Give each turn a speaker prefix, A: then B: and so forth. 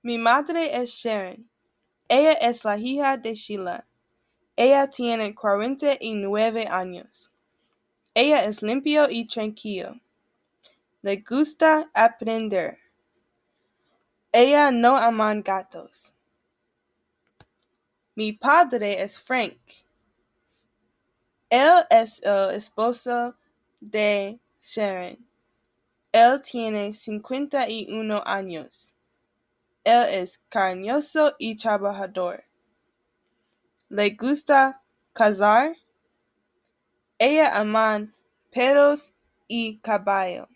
A: Mi madre es Sharon. Ella es la hija de Sheila. Ella tiene 49 años. Ella es limpio y tranquilo. Le gusta aprender. Ella no ama gatos. Mi padre es Frank. Él es el esposo de Sharon. Él tiene 51 años. Él es cariñoso y trabajador. Le gusta cazar. Ella ama perros y caballos.